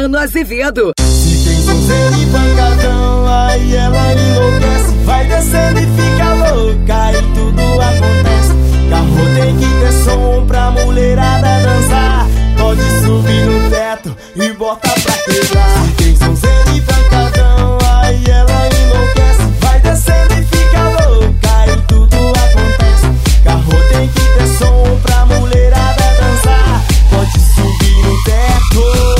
Luciano Azevedo. Se tem sonzeiro e pancadão, aí ela enlouquece. Vai descendo e fica louca e tudo acontece. Carro tem que ter som pra mulherada dançar. Pode subir no teto e bota pra quebrar. Se tem sonzeiro e pancadão, aí ela enlouquece. Vai descendo e fica louca e tudo acontece. Carro tem que ter som pra mulherada dançar. Pode subir no teto.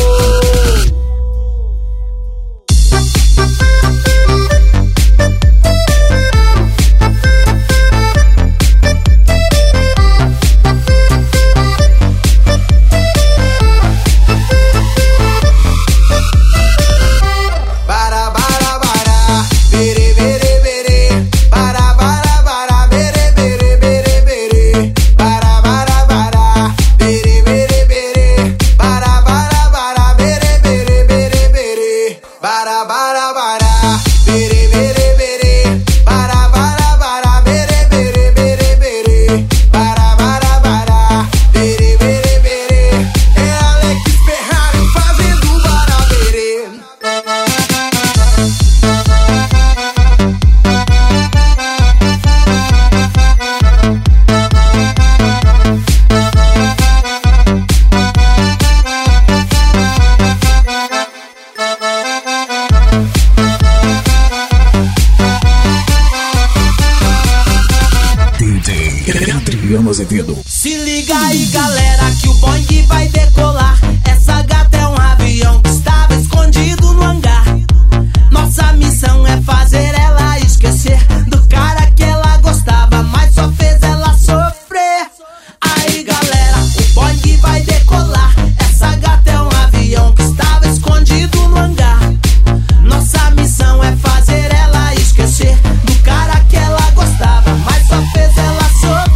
Se liga aí, galera, que o Boing vai decolar. Essa gata é um avião que estava escondido no hangar. Nossa missão é fazer ela esquecer do cara que ela gostava, mas só fez ela sofrer. Aí, galera, o Boing vai decolar. Essa gata é um avião que estava escondido no hangar. Nossa missão é fazer ela esquecer do cara que ela gostava, mas só fez ela sofrer.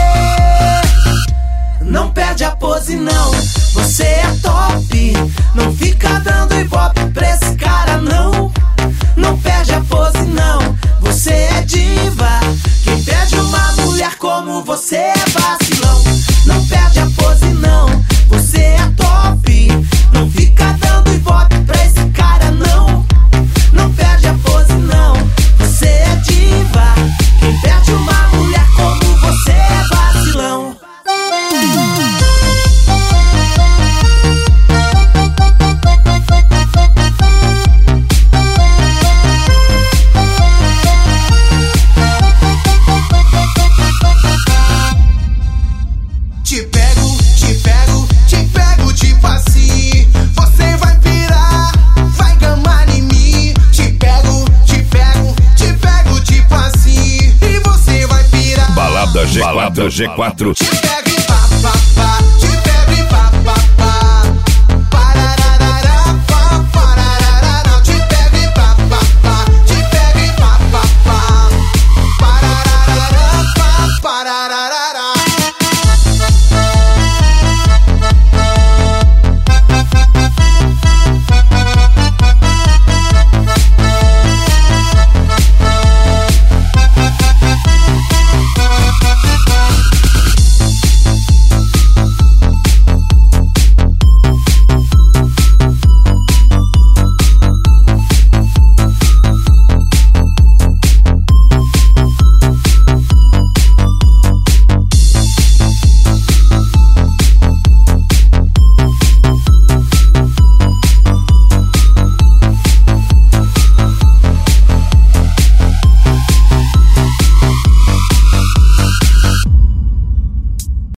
Não perde a pose não, você é top. Não fica dando ibope pra esse cara não. Não perde a pose não, você é diva. Quem perde uma mulher como você é vacilão. Não perde a pose não, você é top. Não fica dando ibope pra esse cara não. Não perde a pose não, você é diva. Quem perde uma mulher como você é vacilão. Te pego, te pego, te pego tipo assim. Você vai pirar, vai gamar em mim. Te pego, te pego, te pego tipo assim. E você vai pirar. Balada G4. Te pego.